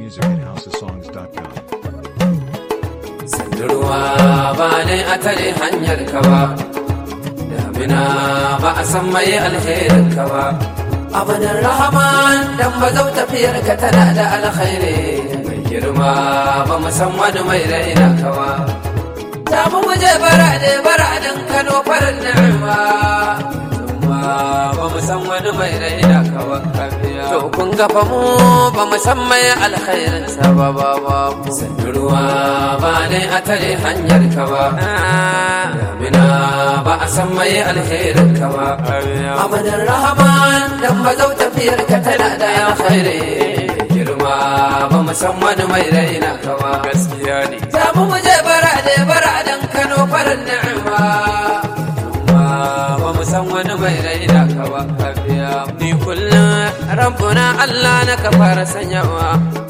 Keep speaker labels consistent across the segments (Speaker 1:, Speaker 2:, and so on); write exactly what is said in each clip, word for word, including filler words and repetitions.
Speaker 1: music at house of songs dot com.
Speaker 2: Sandurwa ba ne a tare hanyar ka ba, damina ba a san mai alherin ka ba. Abadan Rahman dan ba zau tafiyar ka tana da alkhairi, mai girma ba mu san wani mai raina ka ba. Ta mu muje barade baraden Kano farin ni'ima, ba mu san wani mai raina ka ba. To kun ga fa mu ba mu san mai alkhairin sa ba ba ba. Sandurwa ba ne a tare hanyar ka ba, damina ba a san mai alherin ka ba. Abadan Rahman dan ba zau tafiyar ka tana da alkhairi, girma ba mu san wani mai raina ka ba. Gaskiya ne. Ta mu muje barade baraden Kano farin ni'ima, ba mu san wani mai raina ka ba. Ni kullum rabbuna Allah na ka fara sanyawa,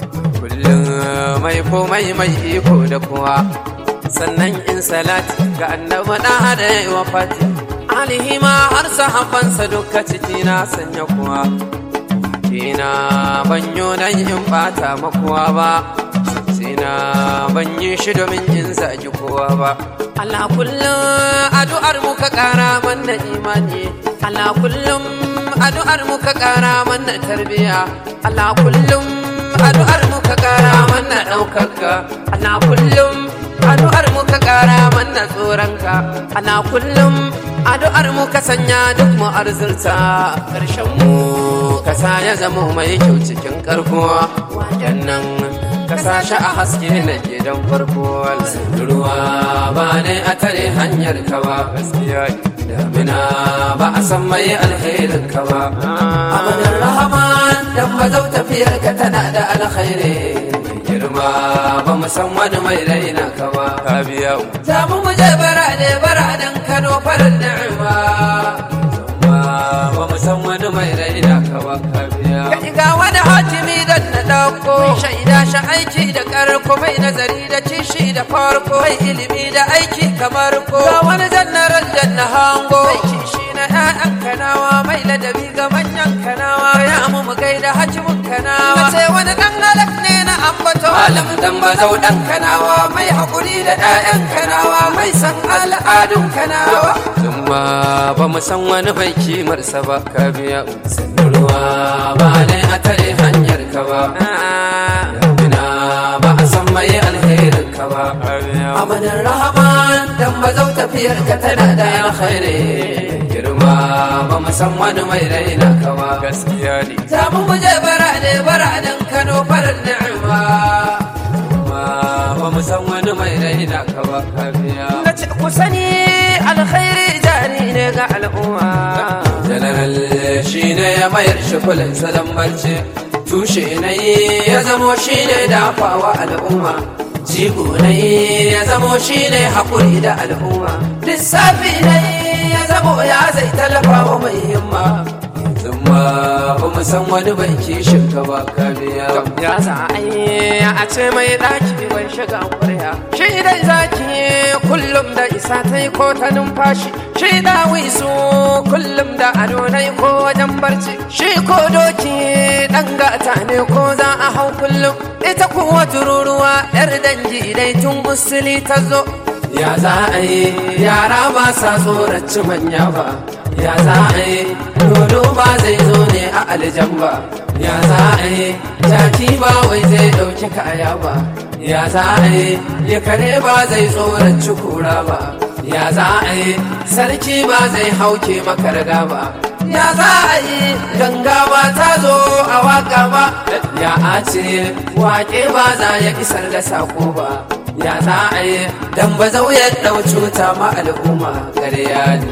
Speaker 2: kullum mai komai mai iko da kowa, sannan in salati ga annabi da da yayi wafati, alihi ma har sahabbansa duka ciki na sanya kuwa. Ina banyo dan in bata makuwa ba, sina ban yi shi domin in zagi kowa ba. Allah kullum addu'ar mu ka kara mana imani, Allah kullum addu'ar mu ka kara mana tarbiya, Allah kullum addu'ar mu ka kara mana daukaka, Allah kullum addu'ar mu ka kara mana tsoronka, Allah kullum addu'ar mu ka sanya duk mu arzurta, karshen mu ka sa ya zama mai kyau cikin karkuwa, wajen nan ka sa shi a haske na gidan farko. Ruwa ba ne a tare hanyar ka ba, gaskiya damina ba a san mai alherin ka ba. Abadan Rahman dan ba zau tafiyar ka tana da alkhairi, girma ba mu san wani mai raina ka ba. Ka biya ta mu muje barade baraden Kano farin ni'ima, ba mu san wani mai raina ka ba. Ka biya ga wani hatimi dan na dauko, shaida shi aiki da karko, mai nazari da cishi da farko, mai ilimi da aiki kamar ko. Ga wani jannaran janna hango, mai kishi na ƴaƴan kanawa, mai ladabi ga manyan kanawa, ya mu mu gaida hajimin kanawa. Sai wani dan halak ne na ambato, malam dan bazau dan kanawa, mai hakuri da ƴaƴan kanawa, mai san al'adun kanawa. Zumma ba mu san wani bai kimar sa ba. Ka biya sanarwa ba ne a tare hanyar ka ba, damina ba a san mai alherin ka ba. Abadan Rahman dan ba zau tafiyar ka tana da alkhairi, girma ba mu san wani mai raina ka ba. Gaskiya ne. Ta mu muje barade baraden Kano farin ni'ima, ba mu san wani mai raina ka ba. Nace ku sani alkhairi jari ne ga al'umma, general shi ne ya mayar shi kullum sadan barci, tushe na yi ya zamo shi ne dafawa al'umma, jigo na yi ya zamo shi ne haƙuri da al'umma, lissafi na yi ya zamo ya zai talafa wa mai himma. Zumma ba mu san wani bai kishin ka ba. Ka biya ya za a yi a ce mai ɗaki bai shiga ƙwarya, shi dai zaki kullum da isa ta yi ko ta numfashi, shi da wisu kullum da adonai ko wajen barci, shi ko doki ɗan gata ne ko za a hau kullum, ita kuwa tururuwa yar dangi dai tun usuli ta zo. Ya za a yi yara ba sa tsoraci manya ba, ya za a yi dodo ba zai zo ne a aljan ba, ya za a yi jaki ba wai zai ɗauki kaya ba, ya za a yi ya kare ba zai tsoraci kura ba, ya za a yi sarki ba zai hauke makarga ba, ya za a yi ganga ba ta zo a waka ba, ya a ce wake ba za ya isar da sako ba, ya za a yi dan ba zau ya ɗau cuta ma al'umma. Ƙarya ne.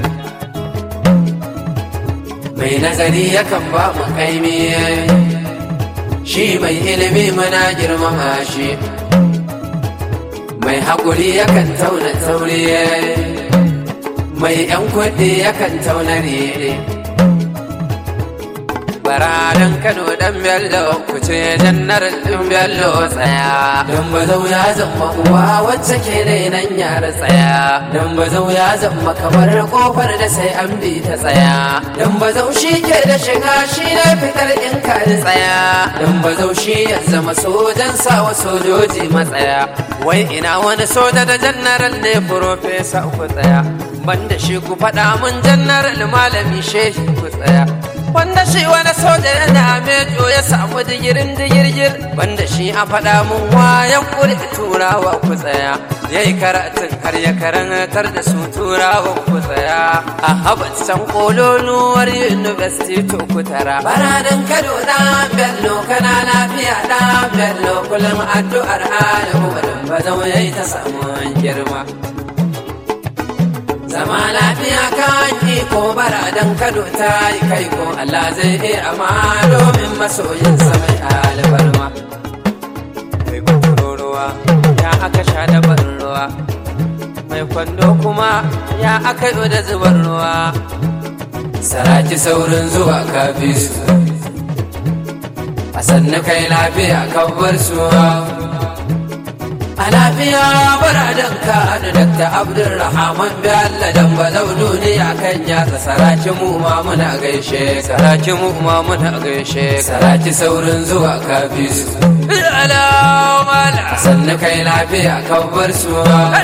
Speaker 2: Mai nazari yakan ba mu kaimi, shi mai ilimi muna girmama shi, mai haƙuri yakan tauna tauri, mai ‘yan kuɗi yakan tauna rere, baradan Kano dan Bello ku ce jannar din Bello tsaya dan bazau ya zama uwa wacce ke nan yara tsaya dan bazau ya zama kamar kofar da sai an bi ta tsaya dan bazau shi ke da shiga shi ne fitar in ka tsaya dan bazau shi ya zama sojan sawa sojoji matsaya wai ina wani soja da jannaral ne profesa ku tsaya banda shi ku faɗa mun jannaral malami shehi ku tsaya wanda shi wani soja yana mejo ya samu digirin digirgir banda shi a faɗa mun wayan kuri turawa ku tsaya yayi karatun har ya karantar da su turawa ku tsaya a habat can kololuwar university to ku tara baradan Kano dan Bello kana lafiya dan Bello kullum addu'ar al'ummar bazau yayi ta samu girma zama lafiya kan iko baradan Kano ta yi kai ko Allah zai iya amma domin masoyin sa mai albarma mai ruwa ya aka sha da ban ruwa mai kwando kuma ya aka yi da zubar ruwa saraki saurin zuwa kafi su a sannu kai lafiya kan bar su a lafiya baradan ka da Dakta Abdulrahman Bello dan bazau duniya kan yatsa saraki mu ma muna gaishe saraki mu ma muna gaishe saraki saurin zuwa kafi su alamala sannu kai lafiya kan bar su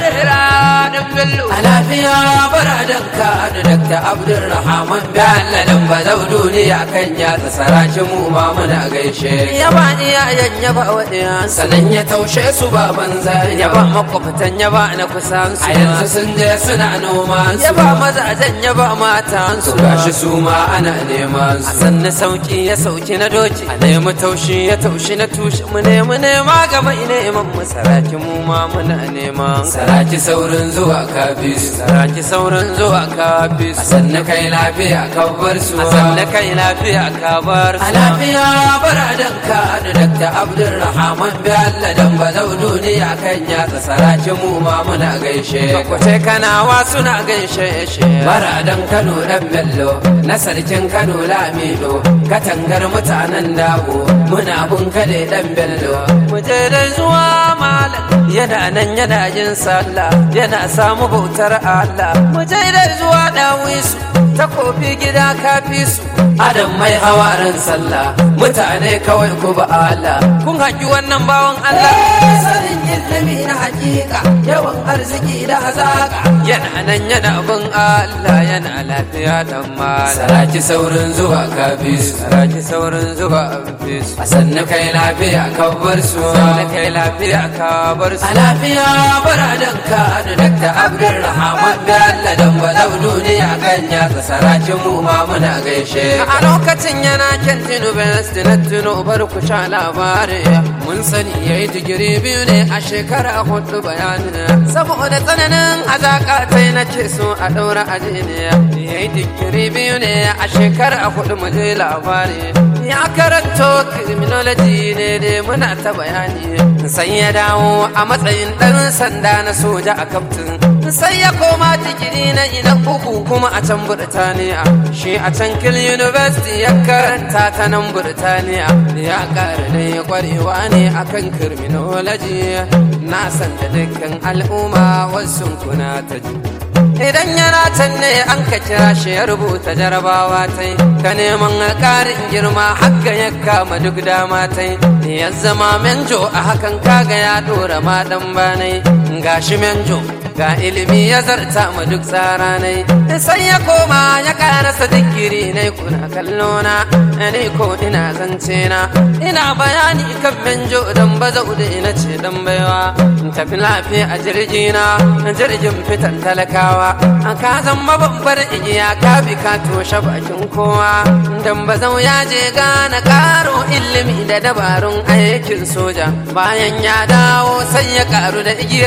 Speaker 2: a lafiya baradan ka da Dakta Abdulrahman Bello dan bazau duniya kan yatsa saraki mu ma muna gaishe ya ba iyayen ya ba wadiya sanan ya taushe su baban ya ba makwabtan ya ba na kusan su a yanzu sun je suna noma ya ba mazajen ya ba matan su gashi su ma ana neman su a sanna sauki ya sauki na doki a nemi taushi ya taushi na tushe mu nemi nema gaba neman mu saraki mu ma muna neman saraki saurin zuwa kafi su saraki saurin zuwa kafi su a sanna kai lafiya ka bar su a sanna kai lafiya ka bar su a lafiya baradan ka da Dakta Abdulrahman Bello dan bazau duniya kan yatsa saraki mu ma muna gaishe kwace kanawa suna gaishe shi baradan Kano dan Bello na sarkin Kano Lamido katangar mutanen dago muna bun kade dan Bello mu je da zuwa malam yana nan yana yin sallah yana samu bautar Allah mu je da zuwa dawisu takofi gida kafi su adam mai hawarin sallah mutane kawai ku ba Allah kun haƙi wannan bawan Allah sanin ilimi na hakika yawan arziki da hazaka yana nan yana bin Allah yana lafiya dan mal saraki saurin zuwa kafi su saraki saurin zuwa kafi su a sannu kai lafiya ka bar su sannu kai lafiya ka bar su a lafiya baradan ka da Dakta Abdulrahman Bello dan bazau duniya kan yatsa saraki mu ma muna gaishe a lokacin yana kan university na tuno bar ku sha labari mun sani yayi digiri biyu ne a shekara hudu bayanin saboda tsananin azaka tai nake so a daura ajiniya yayi digiri biyu ne a shekara hudu mu je labari ya karanto criminology ne dai muna ta bayani sai ya dawo a matsayin dan sanda na soja a kaftin sai ya koma digiri na ina uku kuma a can Burtaniya shi a can Kill University ya karanta ta nan Burtaniya ya ƙara da ya kwarewa ne akan criminology na san da dukkan al'umma wasu kuna ta ji idan yana can ne an ka kira shi ya rubuta jarabawa ta yi ka neman ƙarin girma haka ya kama duk dama ta yi ya zama menjo a hakan kaga ya dora ma dan banai gashi menjo ga ilimi ya zarta ma duk tsara nai sai ya koma ya karasa digiri nai kuna kallona ne ko ina zance na ina bayani kan menjo dan bazau da ina ce dan baiwa tafi lafiya a jirgina jirgin fitan talakawa ka zama babbar igiya ka bi ka toshe bakin kowa dan bazau ya je gana karo ilimi da dabarun aikin soja bayan ya dawo sai ya karu da igiyar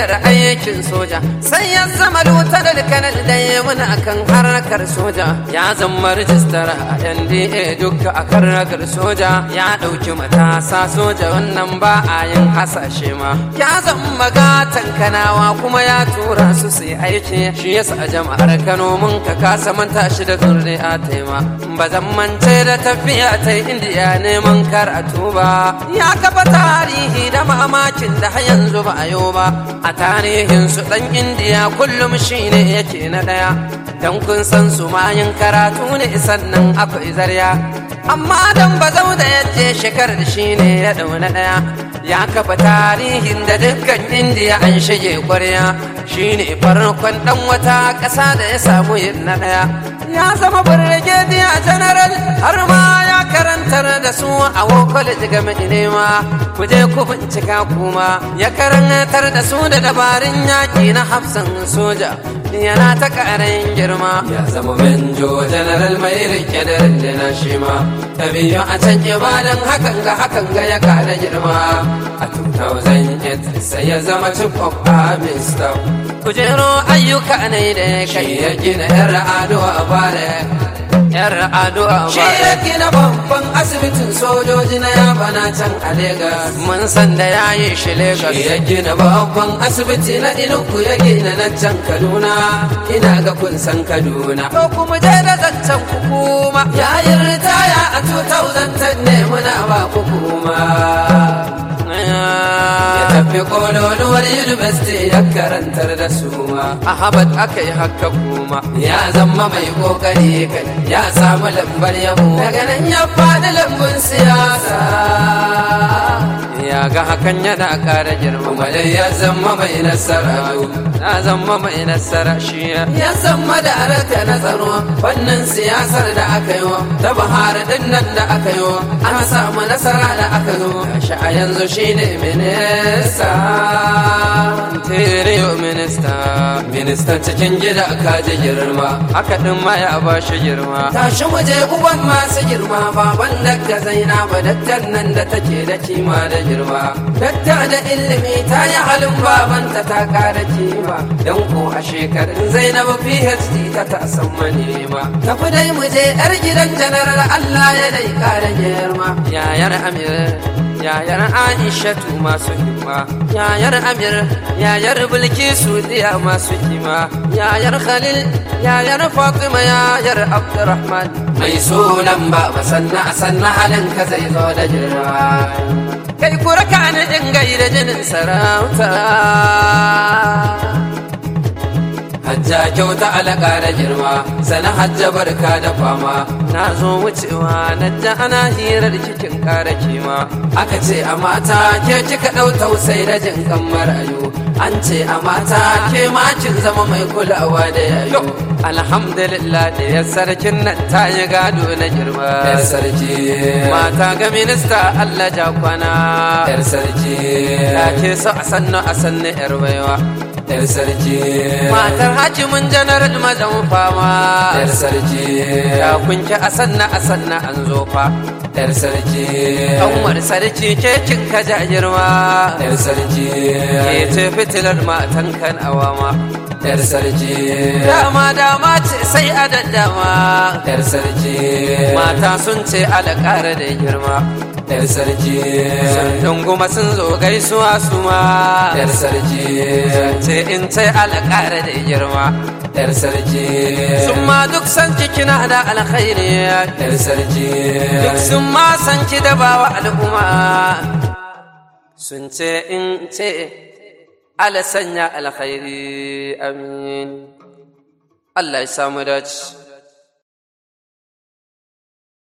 Speaker 2: tafiyar aikin soja sai ya zama lutanar kanal da ya muna akan harkar soja ya zama rijistara a N D A duka a harkar soja ya ɗauki matasa soja wannan ba a yin hasashe ma ya zama gatan kanawa kuma ya tura su sai aiki shi yasa jama'ar Kano mun ka kasa manta shi da zuri'a taima ba zan mance da tafiya ta Indiya neman karatu ba ya kafa tarihi da mamakin da har yanzu ba a yau ba a tarihin su dan Indiya kullum shine yake na daya dan kun san su mayin karatu ne sannan akwai zarya amma dan bazau da yaje shekar da shine ya dau na daya ya kafa tarihin da dukkan Indiya an shige kwarya shine farkon dan wata ƙasa da ya samu yin na daya ya zama brigadier general har ma ya karantar da su a college game nema ku je ku bincika kuma ya karantar da su da dabarun yaki na hafsan soja yana ta ƙarin girma ya zama manjo general mai rike da rundunar shi ma ta biyu a can ibadan hakan ga hakan ga ya kada girma a two thousand eight sai ya zama chief of army staff kujero ayyuka ne da ya kai ya gina yar ado a bare yar ado a bare shi ya gina babban asibitin sojoji na yabana can a Legas mun san da yayi shi Legas shi ya gina babban asibiti na Inugu ya gina na can Kaduna ina ga kun san Kaduna to kuma je da zancen hukuma yayin ritaya a two thousand ten ne muna ba hukuma ya tafi kololuwar university ya karantar da su ma a Harvard aka yi haka kuma ya zama mai kokari kai ya samu lambar yabo daga nan ya faɗi lambun siyasa ya ga hakan yana ƙara girma malai ya zama mai nasara ya zama mai nasara shi ya zama da arata na tsaro wannan siyasar da aka yi ta Buhari din nan da aka yi an samu nasara da aka zo shi a yanzu shine minista interior minista ministan cikin gida kaji girma haka din ma ya ba shi girma tashi waje uban masu girma baban dakta Zainaba daktar nan da take da kima da girma dakta da ilimi ta yi halin babanta ta kara kima don ko a shekarun Zainabu P H D ta ta san manema tafi dai mu je yar gidan janaral Allah ya dai kara girma yayar Amir yayar Aishatu masu himma yayar Amir yayar Bilkisu diya masu kima yayar Khalil yayar Fatima yayar Abdurrahman mai sunan baba sanna sanna halin ka zai zo da jirma kai kuraka ni in gaida jinin sarauta hajja kyauta alaka da girma sana hajja barka da fama na zo wucewa na ja ana hirar kikin kara kima aka ce a mata ke kika dau tausayi da jin kan marayu an ce a mata ke ma kin zama mai kulawa da yayo alhamdulillah da ya sarkin nan ta yi gado na girma yar sarki mata ga minista Allah ja kwana yar sarki ta ke so a sannu a sannu yar baiwa yar sarki matar hakimin janaral mazan fama yar sarki ya kunki a sanna a sanna an zo fa yar sarki kanwar sarki ke kin ka ja girma yar sarki ke ce fitilar matan kan awama yar sarki dama dama ce sai a daddama yar sarki mata sun ce alƙara da girma yar sarki sun dunguma sun zo gaisuwa su ma yar sarki ce in ce alƙara da girma yar sarki sun ma duk san ki kina da alkhairi yar sarki duk sun ma san ki da bawa al'umma sun ce in ce ala sanya alkhairi amin Allah ya samu dace